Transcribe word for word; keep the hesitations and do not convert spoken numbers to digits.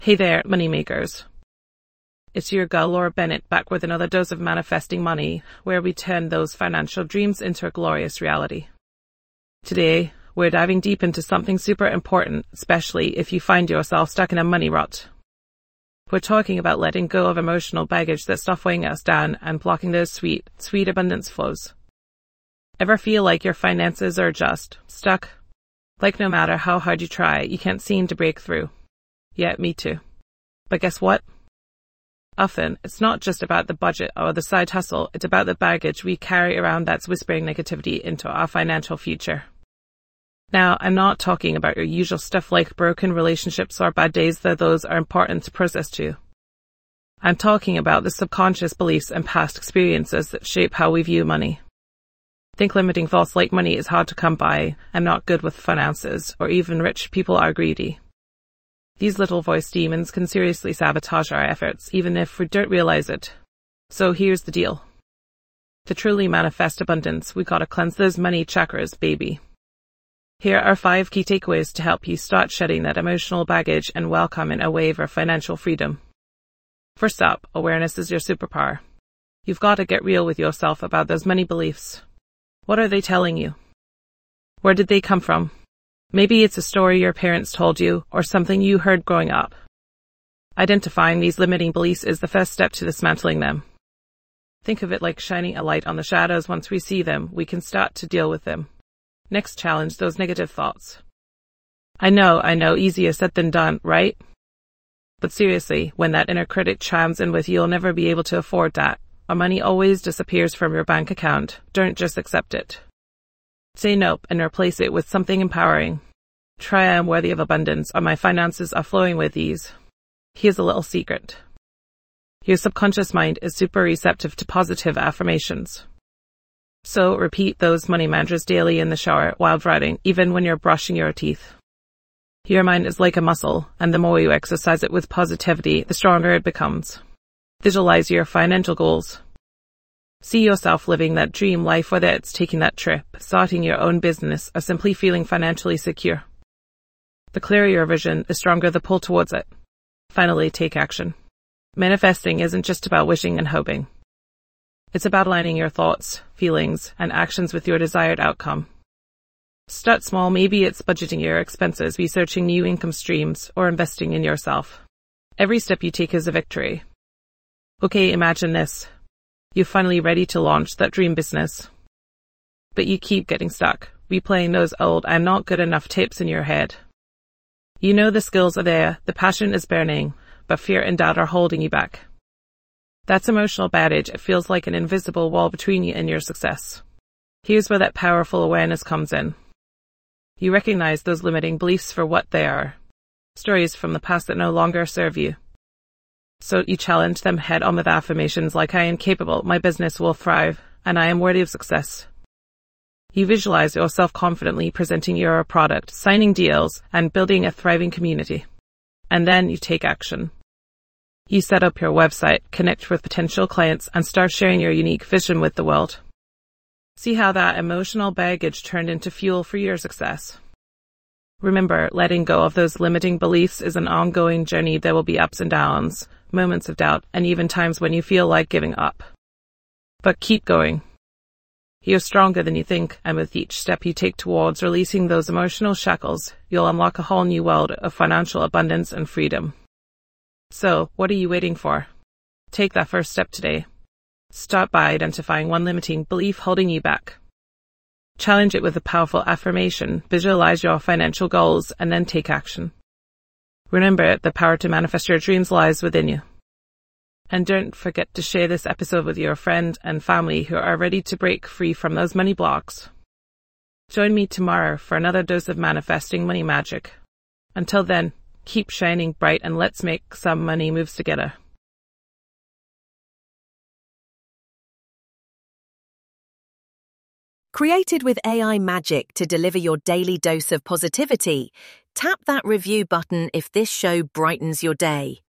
Hey there, moneymakers. It's your girl Laura Bennett back with another dose of manifesting money, where we turn those financial dreams into a glorious reality. Today, we're diving deep into something super important, especially if you find yourself stuck in a money rut. We're talking about letting go of emotional baggage that's stuff weighing us down and blocking those sweet, sweet abundance flows. Ever feel like your finances are just stuck? Like no matter how hard you try, you can't seem to break through? Yeah, me too. But guess what? Often, it's not just about the budget or the side hustle, it's about the baggage we carry around that's whispering negativity into our financial future. Now, I'm not talking about your usual stuff like broken relationships or bad days, though those are important to process too. I'm talking about the subconscious beliefs and past experiences that shape how we view money. Think limiting thoughts like money is hard to come by, I'm not good with finances, or even rich people are greedy. These little voice demons can seriously sabotage our efforts, even if we don't realize it. So here's the deal. To truly manifest abundance, we gotta cleanse those money chakras, baby. Here are five key takeaways to help you start shedding that emotional baggage and welcome in a wave of financial freedom. First up, awareness is your superpower. You've gotta get real with yourself about those money beliefs. What are they telling you? Where did they come from? Maybe it's a story your parents told you, or something you heard growing up. Identifying these limiting beliefs is the first step to dismantling them. Think of it like shining a light on the shadows. Once we see them, we can start to deal with them. Next, challenge those negative thoughts. I know, I know, easier said than done, right? But seriously, when that inner critic chimes in with you'll never be able to afford that, or money always disappears from your bank account, don't just accept it. Say nope and replace it with something empowering. Try I am worthy of abundance, or my finances are flowing with ease. Here's a little secret. Your subconscious mind is super receptive to positive affirmations. So repeat those money mantras daily in the shower, while driving, even when you're brushing your teeth. Your mind is like a muscle, and the more you exercise it with positivity, the stronger it becomes. Visualize your financial goals. See yourself living that dream life, whether it's taking that trip, starting your own business, or simply feeling financially secure. The clearer your vision, the stronger the pull towards it. Finally, take action. Manifesting isn't just about wishing and hoping. It's about aligning your thoughts, feelings, and actions with your desired outcome. Start small. Maybe it's budgeting your expenses, researching new income streams, or investing in yourself. Every step you take is a victory. Okay, imagine this. You're finally ready to launch that dream business. But you keep getting stuck, replaying those old "I'm not good enough" tapes in your head. You know the skills are there, the passion is burning, but fear and doubt are holding you back. That's emotional baggage. It feels like an invisible wall between you and your success. Here's where that powerful awareness comes in. You recognize those limiting beliefs for what they are. Stories from the past that no longer serve you. So you challenge them head on with affirmations like I am capable, my business will thrive, and I am worthy of success. You visualize yourself confidently presenting your product, signing deals, and building a thriving community. And then you take action. You set up your website, connect with potential clients, and start sharing your unique vision with the world. See how that emotional baggage turned into fuel for your success. Remember, letting go of those limiting beliefs is an ongoing journey. There will be ups and downs, moments of doubt, and even times when you feel like giving up. But keep going. You're stronger than you think, and with each step you take towards releasing those emotional shackles, you'll unlock a whole new world of financial abundance and freedom. So, what are you waiting for? Take that first step today. Start by identifying one limiting belief holding you back. Challenge it with a powerful affirmation, visualize your financial goals, and then take action. Remember, the power to manifest your dreams lies within you. And don't forget to share this episode with your friend and family who are ready to break free from those money blocks. Join me tomorrow for another dose of manifesting money magic. Until then, keep shining bright and let's make some money moves together. Created with A I magic to deliver your daily dose of positivity, tap that review button if this show brightens your day.